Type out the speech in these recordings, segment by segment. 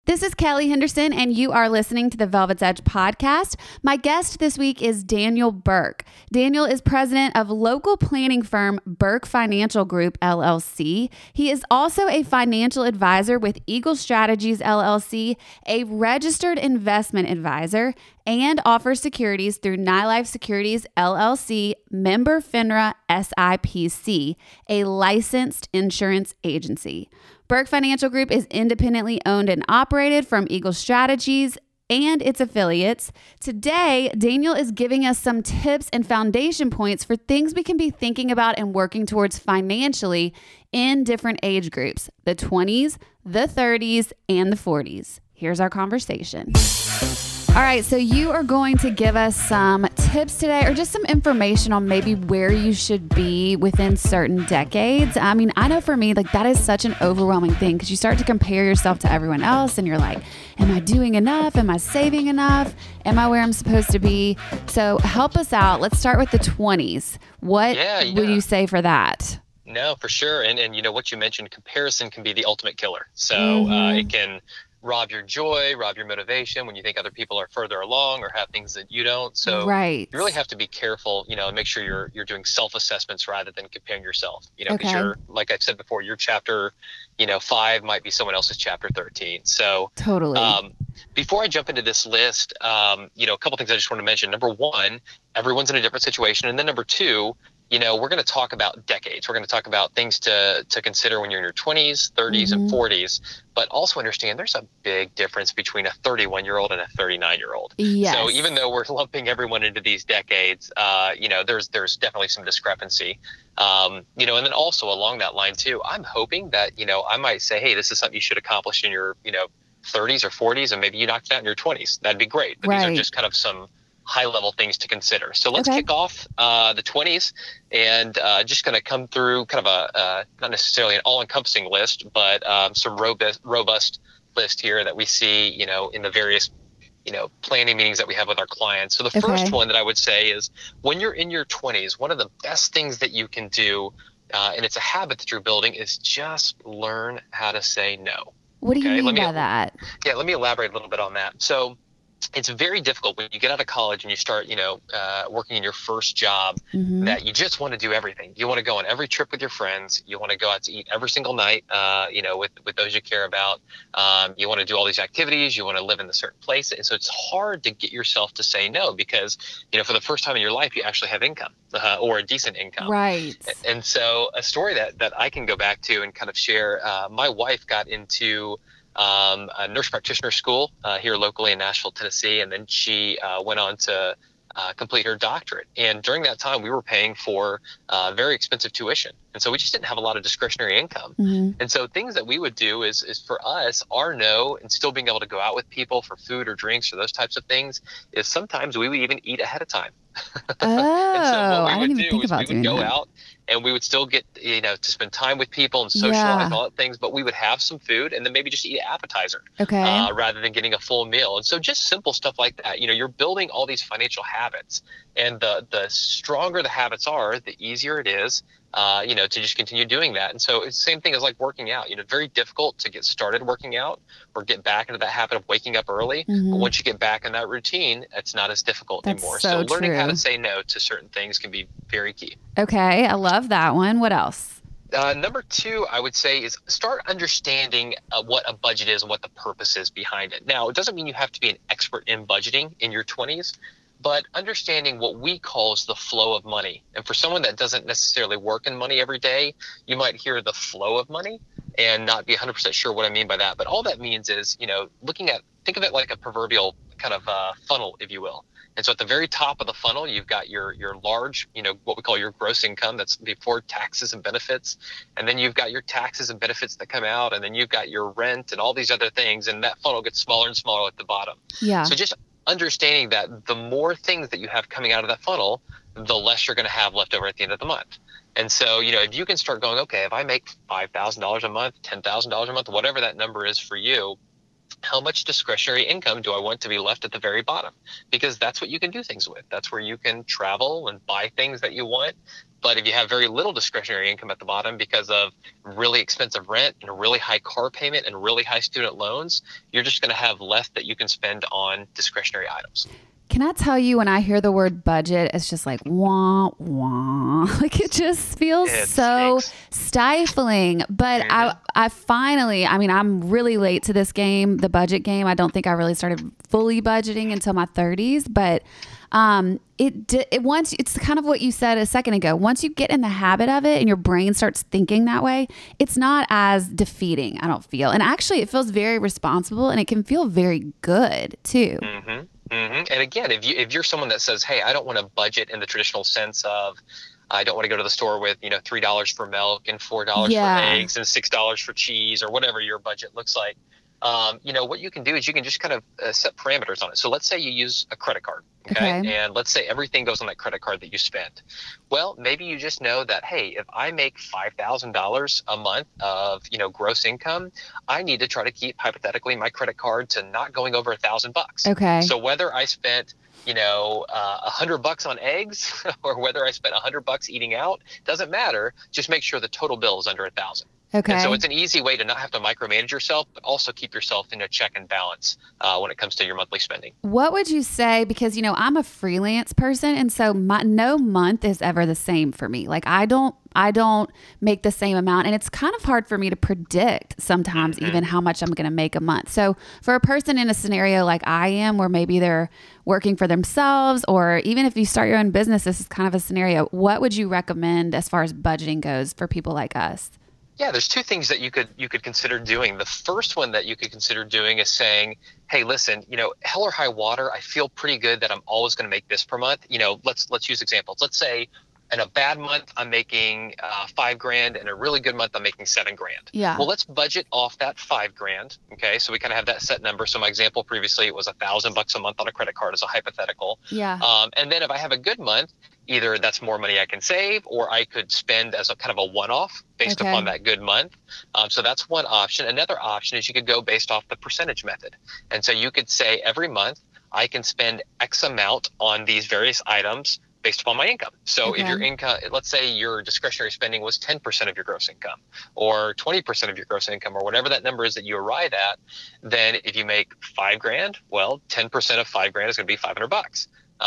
This is Kelly Henderson, and you are listening to the Velvet's Edge podcast. My guest this week is Daniel Burke. Daniel is president of local planning firm Burke Financial Group, LLC. He is also a financial advisor with Eagle Strategies, LLC, a registered investment advisor, and offers securities through NyLife Securities, LLC, member FINRA SIPC, a licensed insurance agency. Burke Financial Group is independently owned and operated from Eagle Strategies and its affiliates. Today, Daniel is giving us some tips and foundation points for things we can be thinking about and working towards financially in different age groups, the 20s, the 30s, and the 40s. Here's our conversation. All right, so you are going to give us some tips today or just some information on maybe where you should be within certain decades. I mean, I know for me, like that is such an overwhelming thing because you start to compare yourself to everyone else and you're like, am I doing enough? Am I saving enough? Am I where I'm supposed to be? So help us out. Let's start with the 20s. What would you say for that? No, for sure. And you know, what you mentioned, comparison can be the ultimate killer. So it can rob your joy, rob your motivation when you think other people are further along or have things that you don't. So you really have to be careful, you know, and make sure you're doing self-assessments rather than comparing yourself, you know, because you're, like I said before, your chapter, 5 might be someone else's chapter 13. So before I jump into this list, a couple things I just want to mention. Number one, everyone's in a different situation. And then number two, we're going to talk about decades. We're going to talk about things to consider when you're in your 20s, 30s, and 40s, but also understand there's a big difference between a 31-year-old and a 39-year-old. Yes. So even though we're lumping everyone into these decades, there's definitely some discrepancy. And then also along that line too, I'm hoping that, I might say, hey, this is something you should accomplish in your, 30s or 40s, and maybe you knocked it out in your 20s. That'd be great. But these are just kind of some high-level things to consider. So let's kick off the 20s and just going to come through kind of a not necessarily an all-encompassing list, but some robust list here that we see, in the various, planning meetings that we have with our clients. So the first one that I would say is when you're in your 20s, one of the best things that you can do, and it's a habit that you're building, is just learn how to say no. What do you mean by that? Yeah, let me elaborate a little bit on that. So it's very difficult when you get out of college and you start, working in your first job, that you just want to do everything. You want to go on every trip with your friends. You want to go out to eat every single night, with those you care about. You want to do all these activities. You want to live in a certain place. And so it's hard to get yourself to say no because, for the first time in your life, you actually have income or a decent income. Right. And so a story that I can go back to and kind of share, my wife got into a nurse practitioner school here locally in Nashville, Tennessee, and then she went on to complete her doctorate. And during that time, we were paying for very expensive tuition, and so we just didn't have a lot of discretionary income. And so things that we would do is for us, our no, and still being able to go out with people for food or drinks or those types of things, is sometimes we would even eat ahead of time. I didn't even think about doing that. We would go out and we would still get, to spend time with people and socialize and all that things, but we would have some food and then maybe just eat an appetizer rather than getting a full meal. And so just simple stuff like that. You're building all these financial habits, and the stronger the habits are, the easier it is to just continue doing that. And so it's the same thing as like working out. Very difficult to get started working out or get back into that habit of waking up early. But once you get back in that routine, it's not as difficult anymore. So learning how to say no to certain things can be very key. Okay, I love that one. What else? Number two, I would say, is start understanding what a budget is and what the purpose is behind it. Now, it doesn't mean you have to be an expert in budgeting in your 20s, but understanding what we call is the flow of money. And for someone that doesn't necessarily work in money every day, you might hear the flow of money and not be 100% sure what I mean by that. But all that means is, think of it like a proverbial kind of funnel, if you will. And so at the very top of the funnel, you've got your large, what we call your gross income. That's before taxes and benefits. And then you've got your taxes and benefits that come out. And then you've got your rent and all these other things. And that funnel gets smaller and smaller at the bottom. Yeah. So just understanding that the more things that you have coming out of that funnel, the less you're going to have left over at the end of the month. And so, if you can start going, okay, if I make $5,000 a month, $10,000 a month, whatever that number is for you, how much discretionary income do I want to be left at the very bottom? Because that's what you can do things with. That's where you can travel and buy things that you want. But if you have very little discretionary income at the bottom because of really expensive rent and a really high car payment and really high student loans, you're just going to have less that you can spend on discretionary items. Can I tell you, when I hear the word budget, it's just like, wah, wah. Like, it just feels so stifling. But I finally, I mean, I'm really late to this game, the budget game. I don't think I really started fully budgeting until my 30s. But it's kind of what you said a second ago. Once you get in the habit of it and your brain starts thinking that way, it's not as defeating, I don't feel. And actually, it feels very responsible, and it can feel very good too. Mm-hmm. Mm-hmm. And again, if you're someone that says, hey, I don't want to budget in the traditional sense of, I don't want to go to the store with, $3 for milk and $4 for eggs and $6 for cheese, or whatever your budget looks like. What you can do is you can just kind of set parameters on it. So let's say you use a credit card, okay? And let's say everything goes on that credit card that you spend. Well, maybe you just know that, hey, if I make $5,000 a month of, gross income, I need to try to keep, hypothetically, my credit card to not going over $1,000. Okay. So whether I spent $100 on eggs or whether I spent $100 eating out, doesn't matter. Just make sure the total bill is under $1,000. Okay. And so it's an easy way to not have to micromanage yourself, but also keep yourself in a check and balance when it comes to your monthly spending. What would you say? Because, I'm a freelance person, and so no month is ever the same for me. Like, I don't make the same amount, and it's kind of hard for me to predict sometimes even how much I'm going to make a month. So for a person in a scenario like I am, where maybe they're working for themselves, or even if you start your own business, this is kind of a scenario. What would you recommend as far as budgeting goes for people like us? Yeah, there's two things that you could consider doing. The first one that you could consider doing is saying, hey, listen, hell or high water, I feel pretty good that I'm always going to make this per month. Let's use examples. Let's say in a bad month, I'm making $5,000. In a really good month, I'm making $7,000. Yeah. Well, let's budget off that $5,000. Okay. So we kind of have that set number. So my example previously, it was $1,000 a month on a credit card as a hypothetical. Yeah. And then if I have a good month, either that's more money I can save, or I could spend as a kind of a one-off based upon that good month. So that's one option. Another option is you could go based off the percentage method. And so you could say every month I can spend X amount on these various items based upon my income. So if your income, let's say your discretionary spending was 10% of your gross income or 20% of your gross income, or whatever that number is that you arrive at, then if you make $5,000, well, 10% of $5,000 is going to be $500.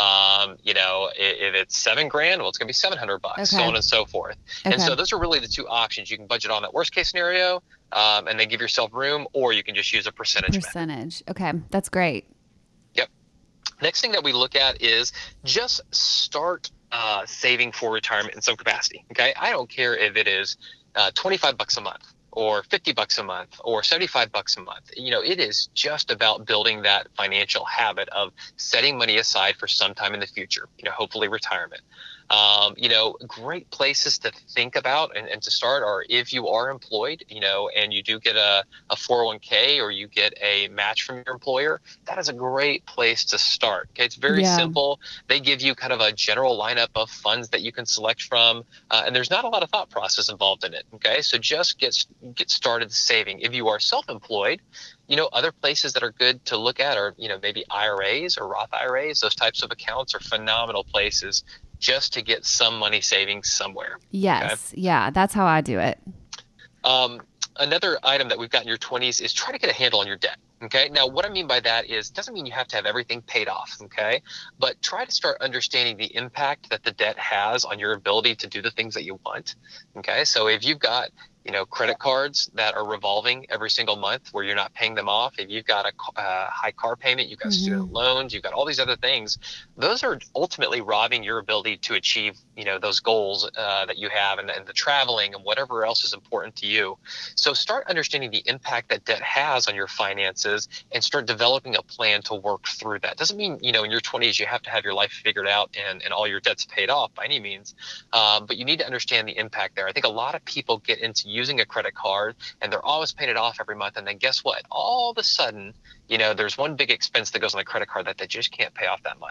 If it's $7,000, well, it's going to be $700, so on and so forth. And so those are really the two options. You can budget on that worst case scenario, and then give yourself room, or you can just use a percentage method. Okay. That's great. Yep. Next thing that we look at is just start saving for retirement in some capacity. Okay. I don't care if it is $25 a month, or $50 a month, or $75 a month. It is just about building that financial habit of setting money aside for some time in the future, hopefully retirement. Great places to think about and to start are if you are employed, and you do get a 401k, or you get a match from your employer, that is a great place to start. Okay. It's very simple. They give you kind of a general lineup of funds that you can select from. And there's not a lot of thought process involved in it. Okay. So just get started saving. If you are self-employed, other places that are good to look at are, maybe IRAs or Roth IRAs. Those types of accounts are phenomenal places just to get some money saving somewhere. Yes. Okay? Yeah. That's how I do it. Another item that we've got in your 20s is try to get a handle on your debt. Okay. Now, what I mean by that is, doesn't mean you have to have everything paid off. Okay. But try to start understanding the impact that the debt has on your ability to do the things that you want. Okay. So if you've got, credit cards that are revolving every single month where you're not paying them off, if you've got a high car payment, you've got student loans, you've got all these other things, those are ultimately robbing your ability to achieve, those goals that you have, and the traveling and whatever else is important to you. So start understanding the impact that debt has on your finances and start developing a plan to work through that. Doesn't mean, in your 20s, you have to have your life figured out and all your debts paid off by any means. But you need to understand the impact there. I think a lot of people get into using a credit card and they're always paying it off every month. And then guess what? All of a sudden, there's one big expense that goes on the credit card that they just can't pay off that month.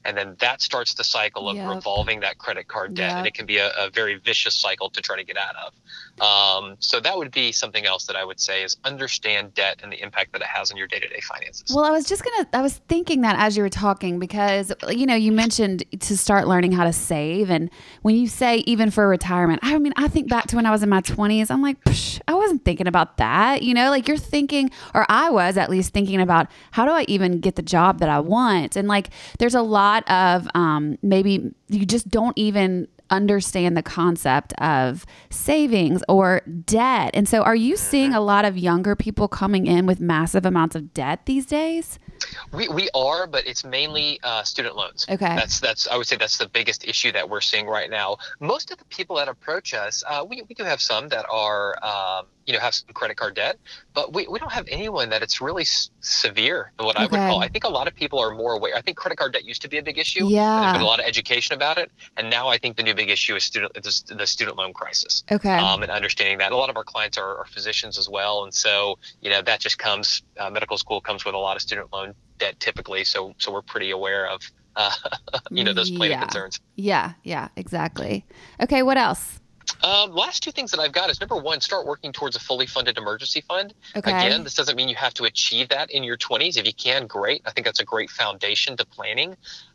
And then that starts the cycle of revolving that credit card debt. And it can be a very vicious cycle to try to get out of. So that would be something else that I would say is understand debt and the impact that it has on your day-to-day finances. Well, I was thinking that as you were talking, because, you mentioned to start learning how to save. And when you say even for retirement, I mean, I think back to when I was in my 20s, I'm like, I wasn't thinking about that. Like you're thinking, or I was at least thinking about, how do I even get the job that I want? And like, there's a lot of maybe you just don't even understand the concept of savings or debt. And so are you seeing a lot of younger people coming in with massive amounts of debt these days? We are, but it's mainly student loans. Okay. That's I would say that's the biggest issue that we're seeing right now. Most of the people that approach us, we do have some that are have some credit card debt, but we don't have anyone that it's really severe in what I would call. I think a lot of people are more aware. I think credit card debt used to be a big issue. Yeah. There's been a lot of education about it, and now I think the new big issue is the student loan crisis. Okay. And understanding that a lot of our clients are physicians as well, and so that just comes. Medical school comes with a lot of student loan debt typically, so we're pretty aware of those planning concerns. Yeah, exactly. Okay, what else? Last two things that I've got is, number one, start working towards a fully funded emergency fund. Okay. Again, this doesn't mean you have to achieve that in your 20s. If you can, great. I think that's a great foundation to planning.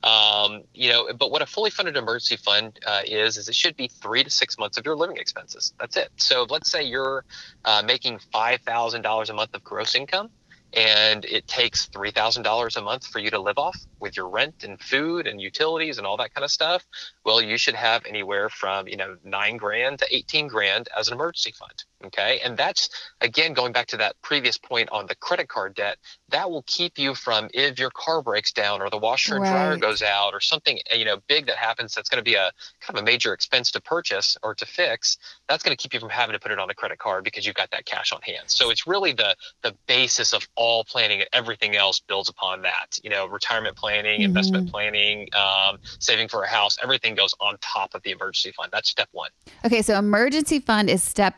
But what a fully funded emergency fund is it should be 3 to 6 months of your living expenses. That's it. So let's say you're making $5,000 a month of gross income, and it takes $3,000 a month for you to live off with your rent and food and utilities and all that kind of stuff. Well, you should have anywhere from $9,000 to $18,000 as an emergency fund. Okay, and that's, again, going back to that previous point on the credit card debt, that will keep you from, if your car breaks down or the washer and dryer goes out or something big that happens, that's going to be a kind of a major expense to purchase or to fix. That's going to keep you from having to put it on a credit card because you've got that cash on hand. So it's really the basis of all planning, and everything else builds upon that. Retirement planning, investment planning, saving for a house, everything goes on top of the emergency fund. That's step one. Okay, so emergency fund is step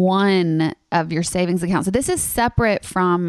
one of your savings account. So this is separate from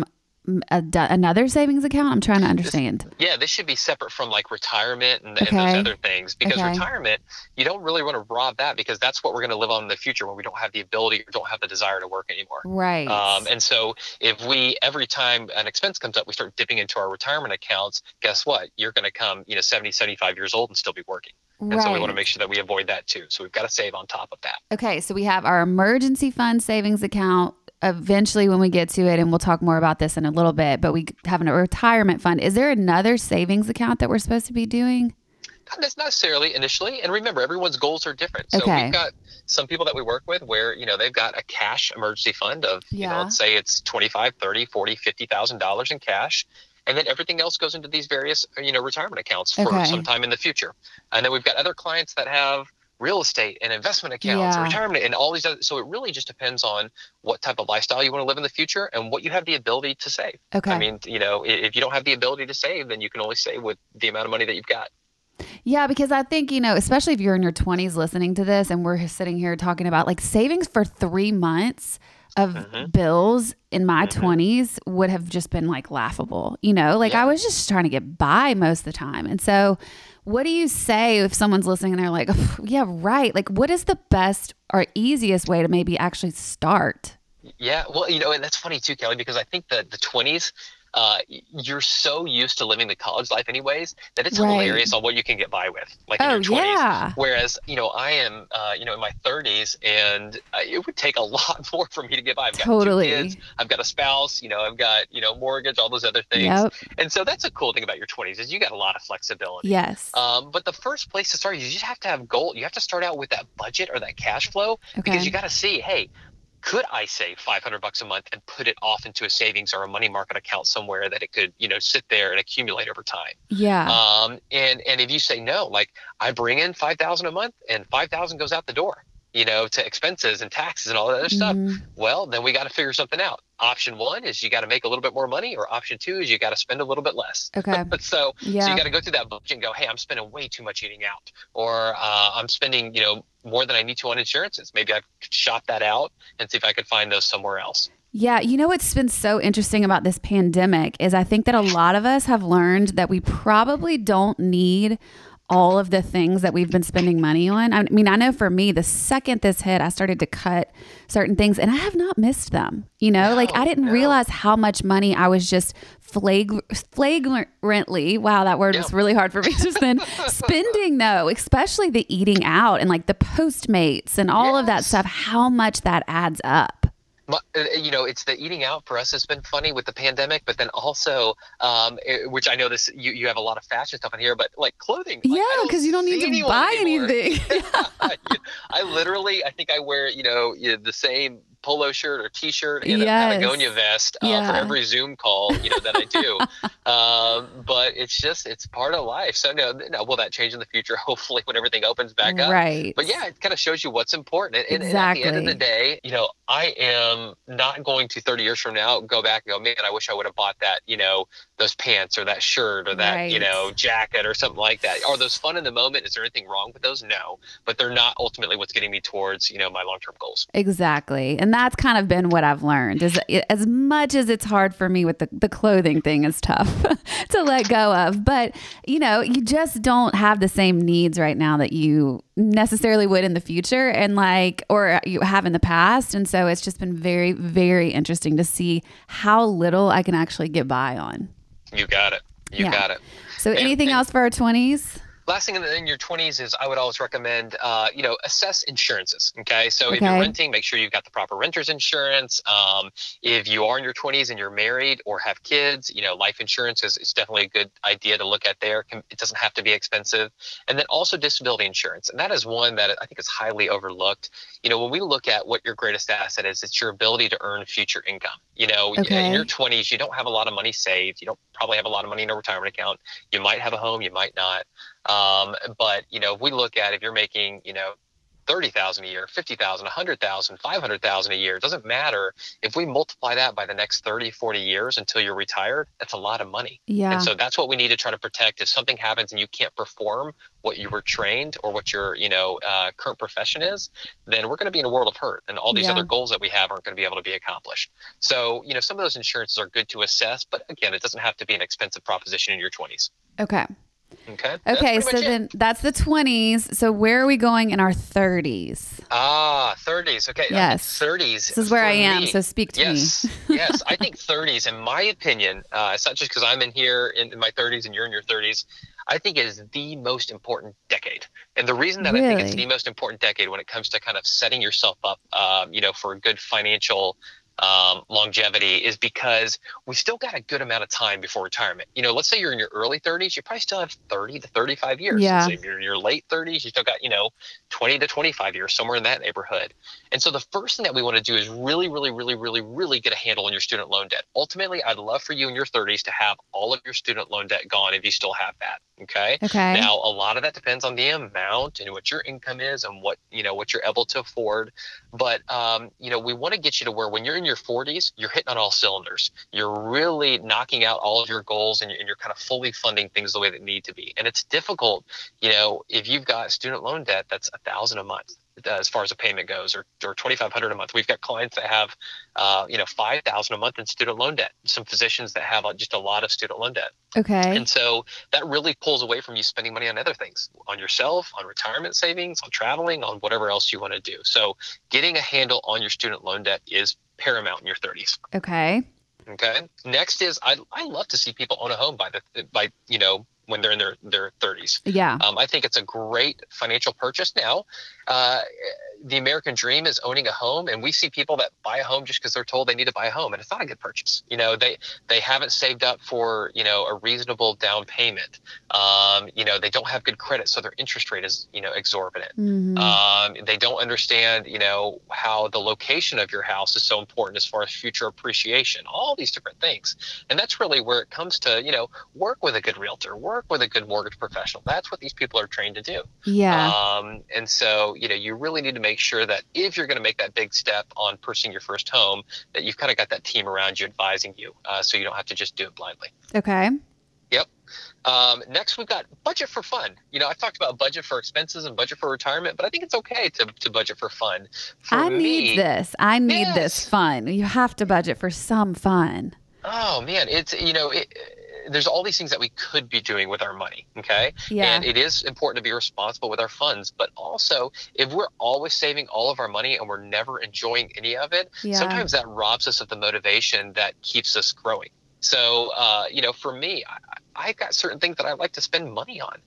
another savings account? I'm trying to understand. This should be separate from like retirement and those other things, because retirement, you don't really want to rob that, because that's what we're going to live on in the future when we don't have the ability or don't have the desire to work anymore. Right. And so if every time an expense comes up, we start dipping into our retirement accounts, guess what? You're going to come, 70, 75 years old and still be working. And so we want to make sure that we avoid that too. So we've got to save on top of that. Okay. So we have our emergency fund savings account. Eventually when we get to it, and we'll talk more about this in a little bit, but we have a retirement fund. Is there another savings account that we're supposed to be doing? Not necessarily initially. And remember, everyone's goals are different. So we've got some people that we work with where, they've got a cash emergency fund of, let's say it's $25, $30, $40, $50,000 in cash. And then everything else goes into these various, retirement accounts for some time in the future. And then we've got other clients that have real estate and investment accounts and retirement and all these other. So it really just depends on what type of lifestyle you want to live in the future and what you have the ability to save. Okay. I mean, if you don't have the ability to save, then you can only save with the amount of money that you've got. Yeah, because I think, especially if you're in your 20s listening to this and we're sitting here talking about like savings for 3 months of bills in my 20s would have just been like laughable, I was just trying to get by most of the time. And so what do you say if someone's listening and they're like, oh, yeah, right. Like, what is the best or easiest way to maybe actually start? Yeah, well, and that's funny too, Kelly, because I think that the 20s, you're so used to living the college life anyways, that it's hilarious on what you can get by with, like in your 20s. Yeah. Whereas, I am, in my 30s, and it would take a lot more for me to get by. I've got 2 kids, I've got a spouse, I've got, mortgage, all those other things. Yep. And so that's a cool thing about your 20s is you got a lot of flexibility. Yes. But the first place to start, you just have to have goal. You have to start out with that budget or that cash flow, because you got to see, hey, could I save $500 a month and put it off into a savings or a money market account somewhere that it could, sit there and accumulate over time? Yeah. And if you say no, like I bring in $5,000 a month and $5,000 goes out the door, to expenses and taxes and all that other stuff. Well, then we got to figure something out. Option one is you got to make a little bit more money, or option two is you got to spend a little bit less. Okay. So you got to go through that budget and go, hey, I'm spending way too much eating out, or I'm spending, more than I need to on insurances. Maybe I could shop that out and see if I could find those somewhere else. Yeah. You know, what's been so interesting about this pandemic is I think that a lot of us have learned that we probably don't need all of the things that we've been spending money on. I mean, I know for me, the second this hit, I started to cut certain things and I have not missed them. You know, I didn't realize how much money I was just flagrantly, wow, that word was really hard for me just then, spending though, especially the eating out and like the Postmates and all of that stuff, how much that adds up. You know, it's the eating out for us has been funny with the pandemic, but then also, which I know this, you have a lot of fashion stuff in here, but like clothing. Yeah, because you don't need to buy anything. I think I wear, the same polo shirt or t-shirt and a Patagonia vest for every Zoom call, that I do. But it's part of life. So no, will that change in the future? Hopefully when everything opens back up. Right. But yeah, it kind of shows you what's important. And at the end of the day, I am not going to 30 years from now go back and go, man, I wish I would have bought that, those pants or that shirt or that, jacket or something like that. Are those fun in the moment? Is there anything wrong with those? No, but they're not ultimately what's getting me towards, my long-term goals. Exactly. And that's kind of been what I've learned is as much as it's hard for me with the clothing thing is tough to let go of, but you just don't have the same needs right now that you necessarily would in the future or you have in the past. And so it's just been very, very interesting to see how little I can actually get by on. You got it. You got it. So anything else for our 20s? Last thing in your 20s is I would always recommend, assess insurances. Okay. So if you're renting, make sure you've got the proper renter's insurance. If you are in your 20s and you're married or have kids, life insurance is definitely a good idea to look at there. It doesn't have to be expensive. And then also disability insurance. And that is one that I think is highly overlooked. When we look at what your greatest asset is, it's your ability to earn future income. In your 20s, you don't have a lot of money saved. You don't probably have a lot of money in a retirement account. You might have a home, you might not. But if we look at if you're making, $30,000 a year, $50,000, $100,000, $500,000 a year, it doesn't matter. If we multiply that by the next 30, 40 years until you're retired, that's a lot of money. Yeah. And so that's what we need to try to protect. If something happens and you can't perform what you were trained or what your, current profession is, then we're going to be in a world of hurt and all these other goals that we have aren't going to be able to be accomplished. So, some of those insurances are good to assess, but again, it doesn't have to be an expensive proposition in your 20s. Okay. Okay. So then that's the 20s. So where are we going in our 30s? 30s. Okay. Yes. 30s. This is where I am. So speak to me. Yes. I think 30s, in my opinion, it's not just because I'm in here in my 30s and you're in your 30s. I think it is the most important decade. And the reason that I think it's the most important decade when it comes to kind of setting yourself up, for a good financial longevity is because we still got a good amount of time before retirement. Let's say you're in your early 30s, you probably still have 30 to 35 years. Yeah. So if you're in your late 30s, you still got, 20 to 25 years, somewhere in that neighborhood. And so the first thing that we want to do is really, really, really, really, really get a handle on your student loan debt. Ultimately, I'd love for you in your 30s to have all of your student loan debt gone if you still have that. Okay. Now, a lot of that depends on the amount and what your income is and what you're able to afford. But, we want to get you to where when you're in your 40s, you're hitting on all cylinders. You're really knocking out all of your goals and you're kind of fully funding things the way that need to be. And it's difficult, if you've got student loan debt, that's $1,000 a month. As far as a payment goes, or $2,500 a month. We've got clients that have, $5,000 a month in student loan debt. Some physicians that have just a lot of student loan debt. Okay. And so that really pulls away from you spending money on other things, on yourself, on retirement savings, on traveling, on whatever else you want to do. So getting a handle on your student loan debt is paramount in your 30s. Okay. Next is I love to see people own a home by when they're in their 30s. Yeah. I think it's a great financial purchase now. The American dream is owning a home, and we see people that buy a home just because they're told they need to buy a home, and it's not a good purchase. They haven't saved up for a reasonable down payment. They don't have good credit, so their interest rate is exorbitant. Mm-hmm. They don't understand how the location of your house is so important as far as future appreciation. All these different things, and that's really where it comes to work with a good realtor, work with a good mortgage professional. That's what these people are trained to do. Yeah. And so you really need to make sure that if you're going to make that big step on purchasing your first home, that you've kind of got that team around you advising you, so you don't have to just do it blindly. Okay. Yep. Next, we've got budget for fun. I've talked about budget for expenses and budget for retirement, but I think it's okay to budget for fun. I need this Yes. fun. You have to budget for some fun. Oh man, there's all these things that we could be doing with our money. Okay. Yeah. And it is important to be responsible with our funds, but also if we're always saving all of our money and we're never enjoying any of it, Yeah. sometimes that robs us of the motivation that keeps us growing. So, for me, I've got certain things that I like to spend money on.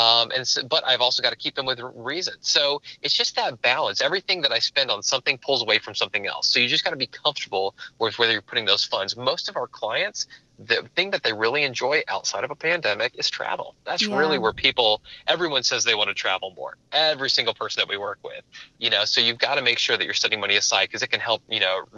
But I've also got to keep them with reason. So it's just that balance. Everything that I spend on something pulls away from something else. So you just got to be comfortable with whether you're putting those funds. Most of our clients, the thing that they really enjoy outside of a pandemic is travel. That's really where everyone says they want to travel more. Every single person that we work with, so you've got to make sure that you're setting money aside because it can help,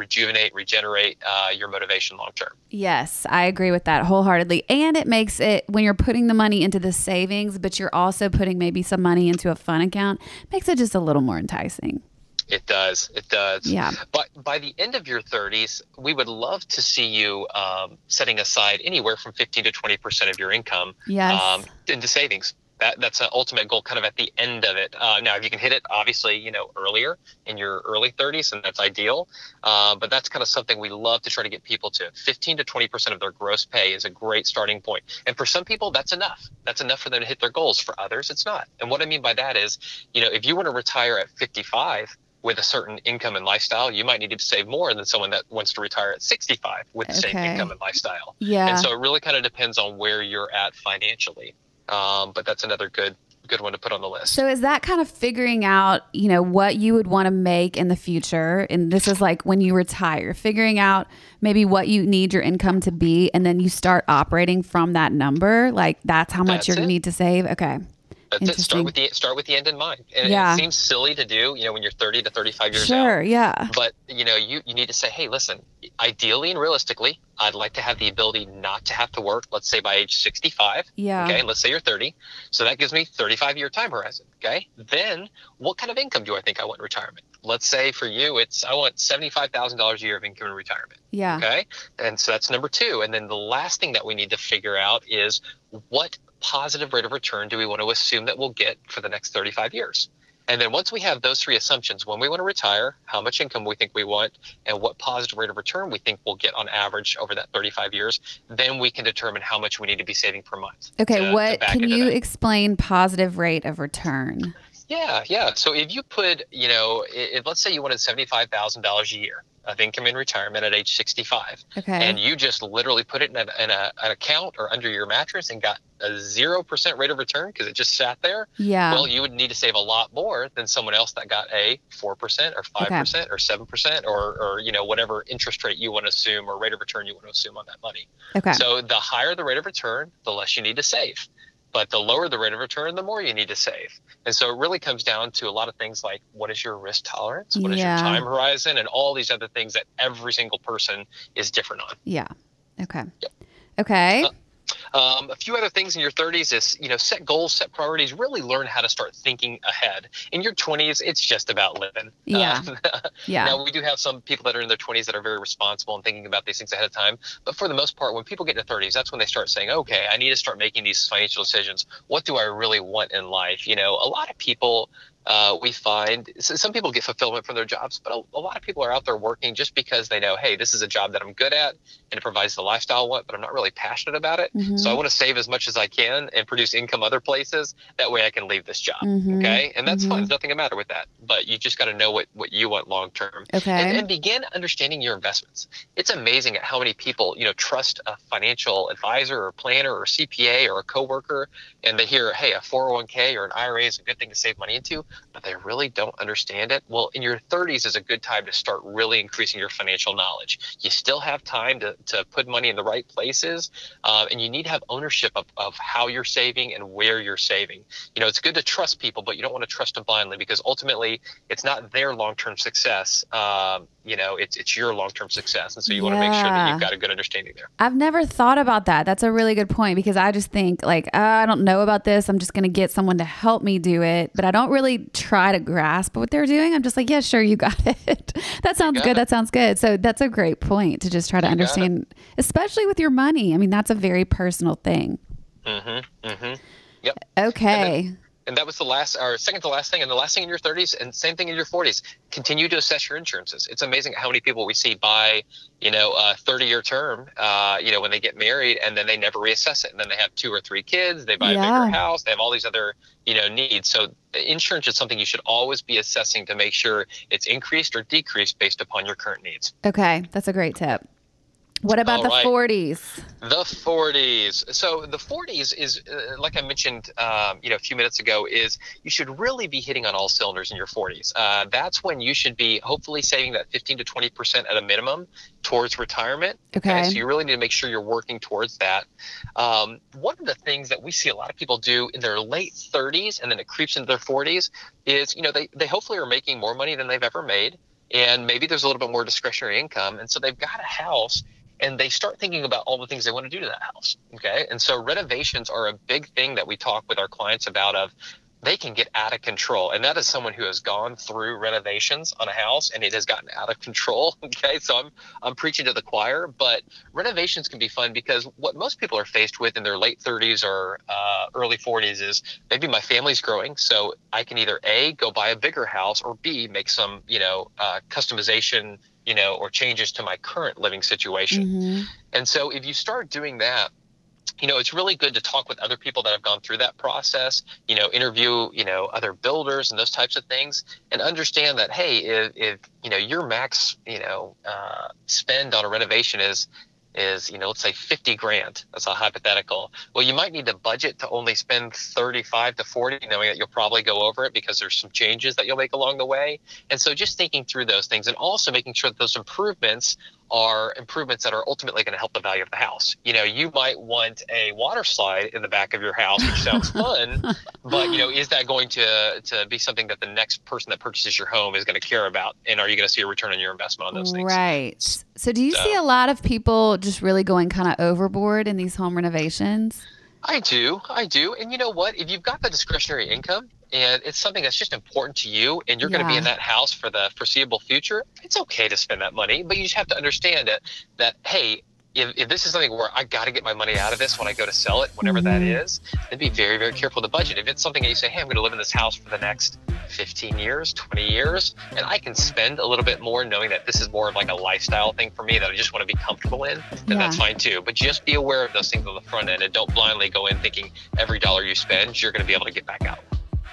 regenerate your motivation long term. Yes, I agree with that wholeheartedly. And it makes it, when you're putting the money into the savings, but you're also putting maybe some money into a fun account, makes it just a little more enticing. It does. Yeah. But by the end of your 30s, we would love to see you setting aside anywhere from 15 to 20% of your income into savings. That's an ultimate goal kind of at the end of it. Now, if you can hit it, obviously, earlier in your early 30s, and that's ideal. But that's kind of something we love to try to get people to. 15 to 20% of their gross pay is a great starting point. And for some people, that's enough. That's enough for them to hit their goals. For others, it's not. And what I mean by that is, if you want to retire at 55, with a certain income and lifestyle, you might need to save more than someone that wants to retire at 65 with the same income and lifestyle. Yeah. And so it really kind of depends on where you're at financially. But that's another good one to put on the list. So is that kind of figuring out, what you would want to make in the future? And this is like when you retire, figuring out maybe what you need your income to be, and then you start operating from that number. Like that's how much you need to save. Okay. That's it. Start with the end in mind. And it seems silly to do, when you're 30 to 35 years out. Sure, yeah. But, you need to say, hey, listen, ideally and realistically, I'd like to have the ability not to have to work, let's say by age 65. Yeah. Okay, let's say you're 30. So that gives me 35-year time horizon. Okay. Then what kind of income do I think I want in retirement? Let's say for you, I want $75,000 a year of income in retirement. Yeah. Okay. And so that's number 2. And then the last thing that we need to figure out is what positive rate of return do we want to assume that we'll get for the next 35 years? And then once we have those 3 assumptions, when we want to retire, how much income we think we want, and what positive rate of return we think we'll get on average over that 35 years, then we can determine how much we need to be saving per month. Okay, can you explain positive rate of return? Yeah. So if you put, let's say you wanted $75,000 a year of income in retirement at age 65. Okay. And you just literally put it in an account or under your mattress and got a 0% rate of return because it just sat there. Yeah. Well, you would need to save a lot more than someone else that got a 4% or 5% or 7% or whatever interest rate you want to assume or rate of return you want to assume on that money. Okay. So the higher the rate of return, the less you need to save. But the lower the rate of return, the more you need to save. And so it really comes down to a lot of things like what is your risk tolerance? What is your time horizon? And all these other things that every single person is different on. Yeah. Okay. Yep. Okay. A few other things in your 30s is, set goals, set priorities, really learn how to start thinking ahead. In your 20s, it's just about living. Yeah. Now, we do have some people that are in their 20s that are very responsible and thinking about these things ahead of time. But for the most part, when people get to 30s, that's when they start saying, okay, I need to start making these financial decisions. What do I really want in life? A lot of people we find some people get fulfillment from their jobs, but a lot of people are out there working just because they know, hey, this is a job that I'm good at and it provides the lifestyle I want, but I'm not really passionate about it. Mm-hmm. So I want to save as much as I can and produce income other places. That way I can leave this job. Mm-hmm. Okay. And that's fine. There's nothing the matter with that, but you just got to know what you want long term. Okay. And begin understanding your investments. It's amazing at how many people, trust a financial advisor or planner or CPA or a coworker, and they hear, hey, a 401k or an IRA is a good thing to save money into, but they really don't understand it. Well, in your 30s is a good time to start really increasing your financial knowledge. You still have time to put money in the right places, and you need to have ownership of how you're saving and where you're saving. It's good to trust people, but you don't want to trust them blindly because ultimately it's not their long-term success. It's your long-term success. And so you want to make sure that you've got a good understanding there. I've never thought about that. That's a really good point because I just think I don't know about this. I'm just going to get someone to help me do it, but I don't really try to grasp what they're doing. I'm just like, yeah, sure. You got it. That sounds good. That sounds good. So that's a great point to just try to understand, especially with your money. I mean, that's a very personal thing. Mm-hmm. Mm-hmm. Yep. Okay. And that was the last or second to last thing, and the last thing in your 30s, and same thing in your 40s. Continue to assess your insurances. It's amazing how many people we see buy, a 30-year term, when they get married, and then they never reassess it, and then they have 2 or 3 kids, they buy a bigger Yeah. house, they have all these other, needs. So insurance is something you should always be assessing to make sure it's increased or decreased based upon your current needs. Okay. That's a great tip. What about All the right. 40s? The 40s. So the 40s is, like I mentioned, a few minutes ago, is you should really be hitting on all cylinders in your 40s. That's when you should be hopefully saving that 15 to 20% at a minimum towards retirement. Okay. So you really need to make sure you're working towards that. One of the things that we see a lot of people do in their late 30s and then it creeps into their 40s is, they hopefully are making more money than they've ever made. And maybe there's a little bit more discretionary income. And so they've got a house, and they start thinking about all the things they want to do to that house. Okay. And so renovations are a big thing that we talk with our clients about. They can get out of control. And that is someone who has gone through renovations on a house and it has gotten out of control. Okay. So I'm preaching to the choir, but renovations can be fun because what most people are faced with in their late 30s or early 40s is maybe my family's growing. So I can either A, go buy a bigger house, or B, make some, customization, or changes to my current living situation. Mm-hmm. And so if you start doing that, it's really good to talk with other people that have gone through that process, interview, other builders and those types of things, and understand that, hey, if your max, spend on a renovation is, let's say 50 grand, that's a hypothetical. Well, you might need to budget to only spend 35 to 40, knowing that you'll probably go over it because there's some changes that you'll make along the way. And so just thinking through those things and also making sure that those improvements are improvements that are ultimately going to help the value of the house. You might want a water slide in the back of your house, which sounds fun, but is that going to be something that the next person that purchases your home is going to care about? And are you going to see a return on your investment on those things? Right. So do you see a lot of people just really going kind of overboard in these home renovations? I do. And you know what? If you've got the discretionary income and it's something that's just important to you and you're going to be in that house for the foreseeable future, it's okay to spend that money. But you just have to understand that, hey, if this is something where I got to get my money out of this when I go to sell it, whatever that is, then be very, very careful with the budget. If it's something that you say, hey, I'm going to live in this house for the next 15 years, 20 years, and I can spend a little bit more knowing that this is more of like a lifestyle thing for me that I just want to be comfortable in, then that's fine too. But just be aware of those things on the front end and don't blindly go in thinking every dollar you spend, you're going to be able to get back out.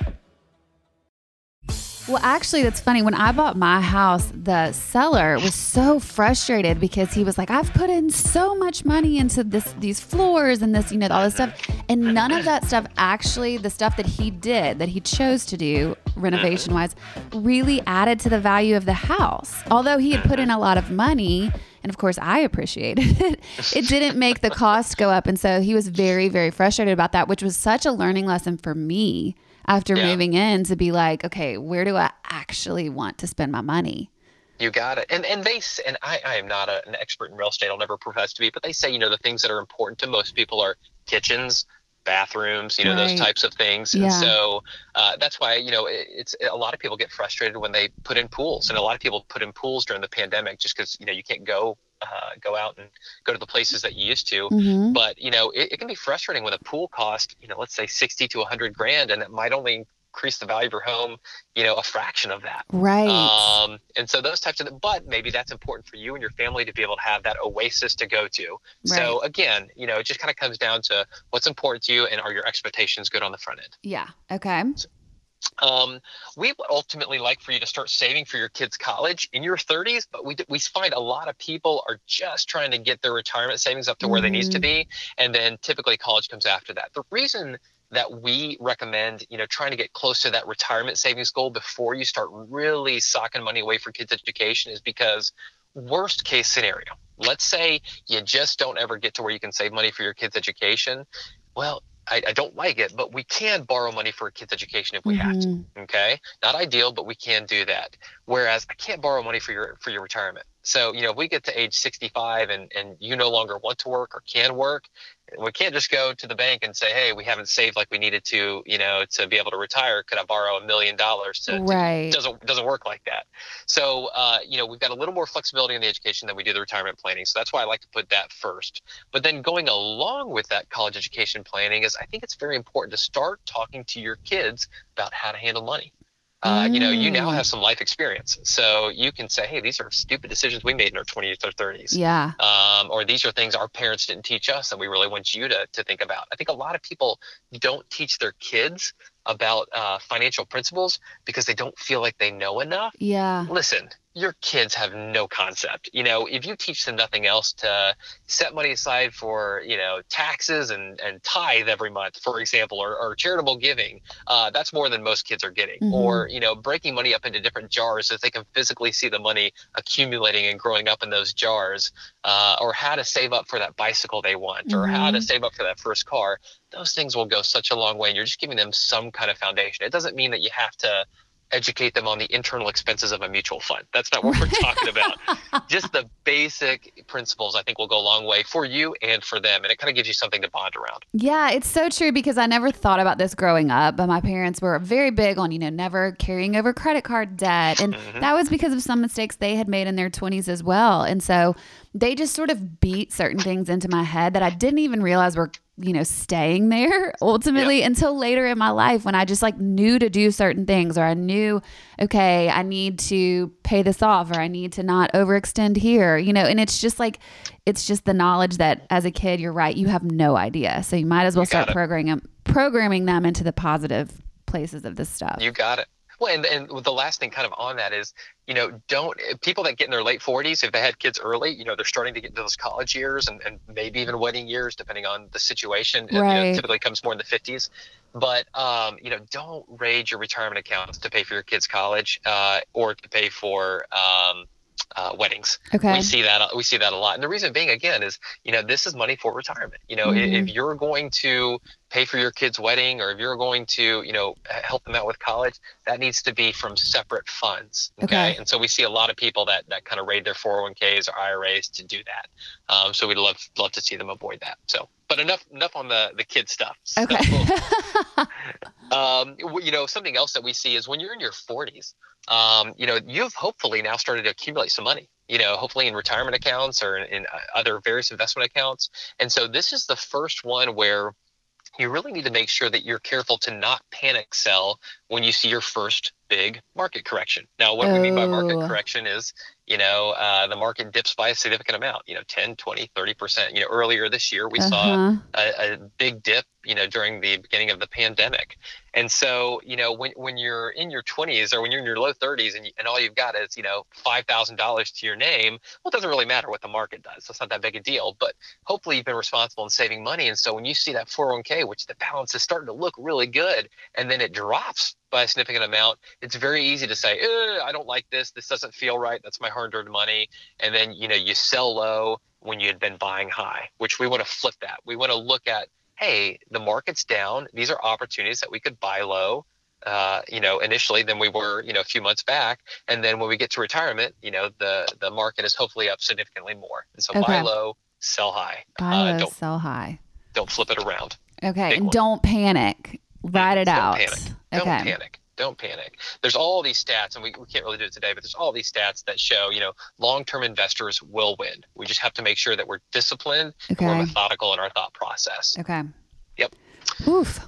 Well, actually, that's funny. When I bought my house, the seller was so frustrated because he was like, I've put in so much money into these floors and this, all this stuff. And none of that stuff, actually, the stuff that he chose to do renovation wise, really added to the value of the house. Although he had put in a lot of money, and of course I appreciated it, it didn't make the cost go up. And so he was very, very frustrated about that, which was such a learning lesson for me after moving in, to be like, okay, where do I actually want to spend my money? You got it. And I am not an expert in real estate. I'll never profess to be, but they say, the things that are important to most people are kitchens, bathrooms, those types of things. Yeah. And so that's why, it's a lot of people get frustrated when they put in pools, and a lot of people put in pools during the pandemic just because, you can't go out and go to the places that you used to. Mm-hmm. But, it can be frustrating when a pool costs, let's say 60 to 100 grand, and it might only increase the value of your home, a fraction of that. Right. And so those types of, but maybe that's important for you and your family to be able to have that oasis to go to. Right. So again, it just kind of comes down to what's important to you and are your expectations good on the front end? Yeah. Okay. We would ultimately like for you to start saving for your kids' college in your 30s, but we find a lot of people are just trying to get their retirement savings up to where they need to be. And then typically college comes after that. The reason that we recommend, trying to get close to that retirement savings goal before you start really socking money away for kids' education is because worst case scenario, let's say you just don't ever get to where you can save money for your kids' education. Well, I don't like it, but we can borrow money for a kid's education if we have to. Okay, not ideal, but we can do that. Whereas I can't borrow money for your retirement. So if we get to age 65 and you no longer want to work or can work, We can't just go to the bank and say, hey, we haven't saved like we needed to, to be able to retire. Could I borrow $1 million Right. Doesn't work like that. So, we've got a little more flexibility in the education than we do the retirement planning. So that's why I like to put that first. But then going along with that college education planning is I think it's very important to start talking to your kids about how to handle money. You now have some life experience, so you can say, hey, these are stupid decisions we made in our 20s or 30s. Yeah. Or these are things our parents didn't teach us and we really want you to think about. I think a lot of people don't teach their kids about financial principles because they don't feel like they know enough. Yeah. Listen, your kids have no concept. If you teach them nothing else to set money aside for, taxes and tithe every month, for example, or charitable giving, that's more than most kids are getting. Mm-hmm. Or, breaking money up into different jars so that they can physically see the money accumulating and growing up in those jars, or how to save up for that bicycle they want, or how to save up for that first car. Those things will go such a long way. And you're just giving them some kind of foundation. It doesn't mean that you have to educate them on the internal expenses of a mutual fund. That's not what we're talking about. Just the basic principles, I think, will go a long way for you and for them. And it kind of gives you something to bond around. Yeah, it's so true because I never thought about this growing up, but my parents were very big on, never carrying over credit card debt. And that was because of some mistakes they had made in their 20s as well. And so they just sort of beat certain things into my head that I didn't even realize were staying there ultimately until later in my life when I just knew to do certain things, or I knew, okay, I need to pay this off, or I need to not overextend here, and it's just the knowledge that as a kid, you're right, you have no idea. So you might as well start programming them into the positive places of this stuff. You got it. Well, and the last thing kind of on that is, people that get in their late 40s, if they had kids early, they're starting to get into those college years and maybe even wedding years, depending on the situation. Right. Typically comes more in the 50s. But, don't raid your retirement accounts to pay for your kids' college or to pay for weddings. Okay. We see that a lot. And the reason being, again, is, this is money for retirement. If you're going to pay for your kid's wedding, or if you're going to, help them out with college, that needs to be from separate funds. Okay. And so we see a lot of people that kind of raid their 401ks or IRAs to do that. So we'd love to see them avoid that. So, but enough on the kid stuff. So, okay. Something else that we see is when you're in your 40s, you've hopefully now started to accumulate some money, hopefully in retirement accounts or in other various investment accounts. And so this is the first one where you really need to make sure that you're careful to not panic sell when you see your first big market correction. Now, what we mean by market correction is, the market dips by a significant amount, 10, 20, 30%. Earlier this year, we saw a big dip, during the beginning of the pandemic. And so, when you're in your 20s or when you're in your low 30s and all you've got is, $5,000 to your name, well, it doesn't really matter what the market does. So it's not that big a deal. But hopefully you've been responsible in saving money. And so when you see that 401k, which the balance is starting to look really good, and then it drops by a significant amount, it's very easy to say, I don't like this. This doesn't feel right. That's my hard-earned money. And then, you sell low when you had been buying high, which we want to flip that. We want to look at, hey, the market's down. These are opportunities that we could buy low, initially than we were, a few months back. And then when we get to retirement, the market is hopefully up significantly more. And so buy low, sell high. Buy low, sell high. Don't flip it around. Okay. And don't panic. Write it out. Don't panic. There's all these stats, and we can't really do it today, but there's all these stats that show, long-term investors will win. We just have to make sure that we're disciplined and we're methodical in our thought process. Okay. Yep. Oof.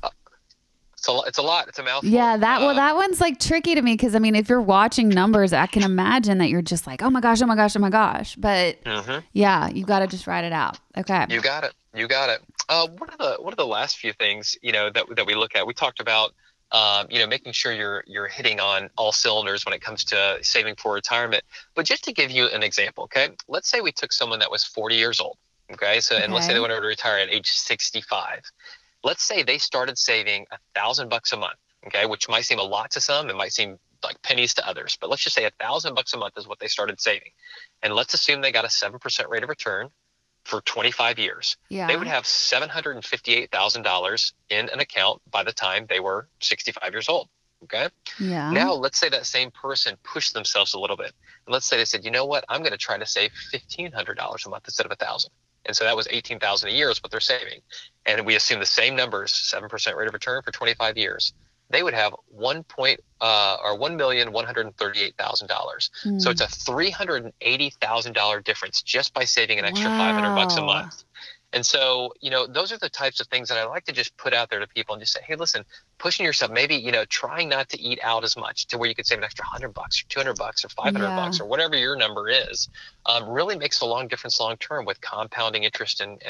So it's a lot. It's a mouthful. Yeah, that one's tricky to me because, if you're watching numbers, I can imagine that you're just like, oh my gosh. But yeah, you got to just write it out. Okay. You got it. One of the last few things, that we look at, we talked about, making sure you're hitting on all cylinders when it comes to saving for retirement. But just to give you an example, okay, let's say we took someone that was 40 years old. Okay. So, and let's say they wanted to retire at age 65. Let's say they started saving $1,000 a month. Okay. Which might seem a lot to some. It might seem like pennies to others, but let's just say $1,000 a month is what they started saving. And let's assume they got a 7% rate of return for 25 years. Yeah. They would have $758,000 in an account by the time they were 65 years old. Okay. Yeah. Now, let's say that same person pushed themselves a little bit. And let's say they said, you know what, I'm going to try to save $1,500 a month instead of $1,000. And so that was $18,000 a year is what they're saving. And we assume the same numbers, 7% rate of return for 25 years. They would have $1,138,000. So it's a $380,000 difference just by saving an extra $500 a month. And so, those are the types of things that I like to just put out there to people and just say, hey, listen, pushing yourself, maybe, trying not to eat out as much to where you could save an extra $100 or $200 or $500 or whatever your number is, really makes a long difference long term with compounding interest and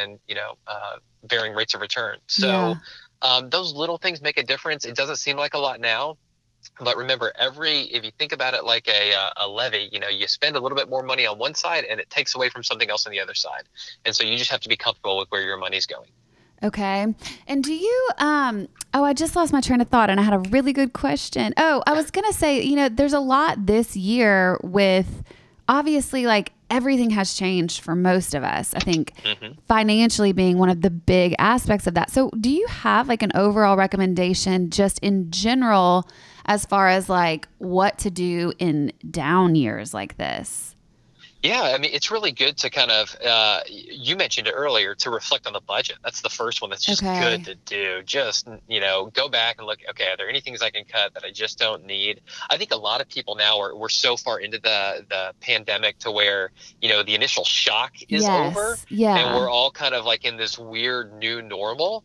varying rates of return. So those little things make a difference. It doesn't seem like a lot now. But remember, if you think about it like a levy, you spend a little bit more money on one side and it takes away from something else on the other side. And so you just have to be comfortable with where your money's going. Okay. And do you, I just lost my train of thought and I had a really good question. Oh, I was going to say, there's a lot this year with obviously like everything has changed for most of us. I think financially being one of the big aspects of that. So do you have like an overall recommendation just in general as far as like what to do in down years like this? Yeah, I mean, it's really good to kind of, you mentioned it earlier, to reflect on the budget. That's the first one that's just good to do. Just, go back and look, okay, are there any things I can cut that I just don't need? I think a lot of people now we're so far into the pandemic to where, the initial shock is over. Yeah. And we're all kind of like in this weird new normal.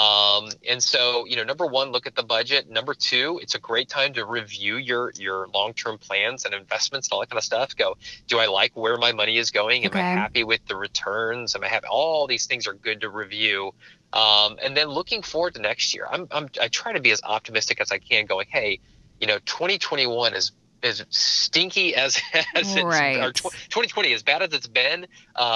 And so, number one, look at the budget. Number two, it's a great time to review your long-term plans and investments and all that kind of stuff. Go, do I like where my money is going? Am I happy with the returns? Am I happy? All these things are good to review. And then looking forward to next year, I try to be as optimistic as I can going, hey, 2021 is stinky as it's, or 2020, as bad as it's been,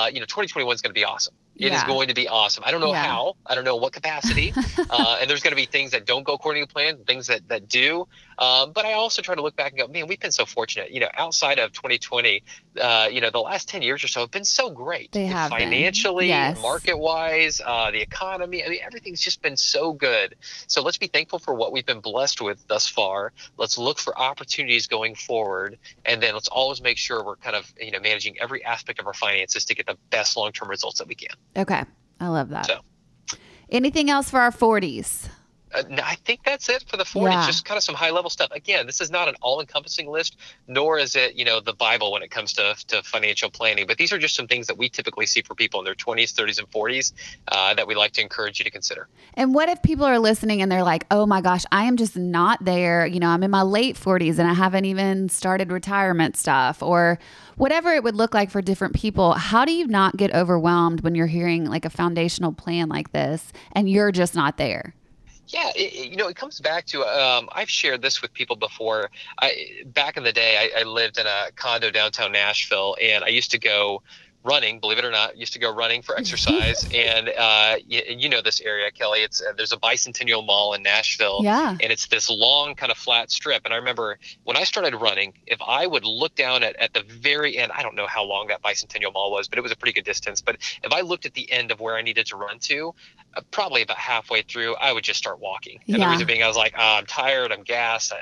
2021 is going to be awesome. It is going to be awesome. I don't know how. I don't know what capacity. And there's going to be things that don't go according to plan, things that do. But I also try to look back and go, man, we've been so fortunate. Outside of 2020, the last 10 years or so have been so great. They have financially, market-wise, the economy. I mean, everything's just been so good. So let's be thankful for what we've been blessed with thus far. Let's look for opportunities going forward. And then let's always make sure we're kind of, managing every aspect of our finances to get the best long-term results that we can. Okay. I love that. So, anything else for our 40s? No, I think that's it for the 40s. Just kind of some high-level stuff. Again, this is not an all-encompassing list, nor is it, the Bible when it comes to financial planning. But these are just some things that we typically see for people in their 20s, 30s, and 40s that we'd like to encourage you to consider. And what if people are listening and they're like, oh my gosh, I am just not there. I'm in my late 40s and I haven't even started retirement stuff or whatever it would look like for different people. How do you not get overwhelmed when you're hearing like a foundational plan like this and you're just not there? Yeah, it comes back to, I've shared this with people before. Back in the day, I lived in a condo downtown Nashville, and I used to go running, believe it or not, used to go running for exercise. And you know this area, Kelly. There's a Bicentennial Mall in Nashville. Yeah. And it's this long kind of flat strip. And I remember when I started running, if I would look down at the very end, I don't know how long that Bicentennial Mall was, but it was a pretty good distance. But if I looked at the end of where I needed to run to, probably about halfway through, I would just start walking. And the reason being, I was like, I'm tired, I'm gassed.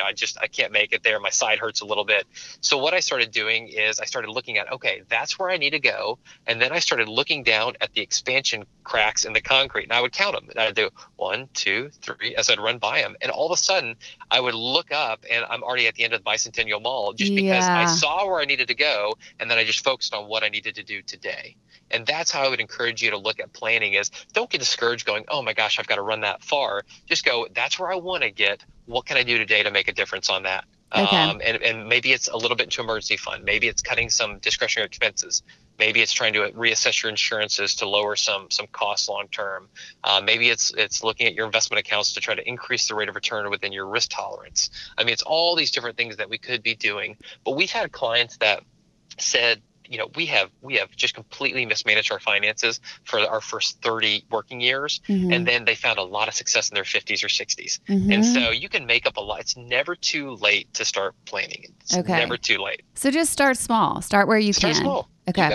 I can't make it there. My side hurts a little bit. So what I started doing is I started looking at, okay, that's where I need to go. And then I started looking down at the expansion cracks in the concrete, and I would count them. And I'd do 1, 2, 3 as I'd run by them. And all of a sudden I would look up and I'm already at the end of the Bicentennial Mall just because I saw where I needed to go. And then I just focused on what I needed to do today. And that's how I would encourage you to look at planning is don't get discouraged going, oh my gosh, I've got to run that far. Just go, that's where I want to get. What can I do today to make a difference on that? Okay. And maybe it's a little bit into emergency fund. Maybe it's cutting some discretionary expenses. Maybe it's trying to reassess your insurances to lower some costs long term. Maybe it's looking at your investment accounts to try to increase the rate of return within your risk tolerance. I mean, it's all these different things that we could be doing. But we've had clients that said, we have just completely mismanaged our finances for our first 30 working years. Mm-hmm. And then they found a lot of success in their 50s or 60s. Mm-hmm. And so you can make up a lot. It's never too late to start planning. It's never too late. So just start small. Start where you can. Start small. Okay. You got it.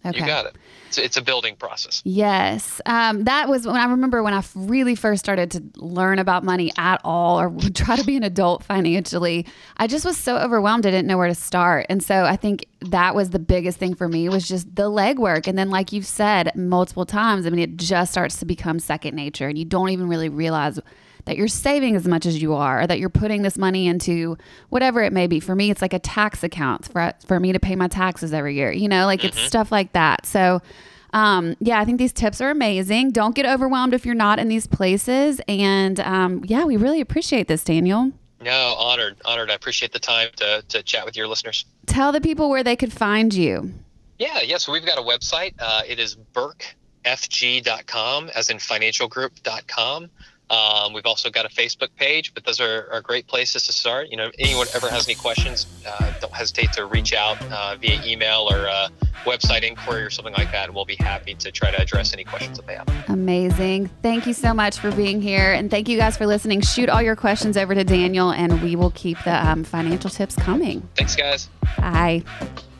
Okay. You got it. It's a building process. Yes. That was when I remember when I really first started to learn about money at all, or try to be an adult financially. I just was so overwhelmed. I didn't know where to start. And so I think that was the biggest thing for me, was just the legwork. And then, like you've said multiple times, I mean, it just starts to become second nature, and you don't even really realize that you're saving as much as you are, or that you're putting this money into whatever it may be. For me, it's like a tax account for me to pay my taxes every year, it's stuff like that. So, I think these tips are amazing. Don't get overwhelmed if you're not in these places. And, we really appreciate this, Daniel. No, honored. I appreciate the time to chat with your listeners. Tell the people where they could find you. Yeah. So we've got a website. It is burkefg.com, as in financialgroup.com. We've also got a Facebook page, but those are great places to start. Anyone ever has any questions, don't hesitate to reach out via email or website inquiry or something like that. We'll be happy to try to address any questions that they have. Amazing. Thank you so much for being here. And thank you guys for listening. Shoot all your questions over to Daniel, and we will keep the financial tips coming. Thanks, guys. Bye.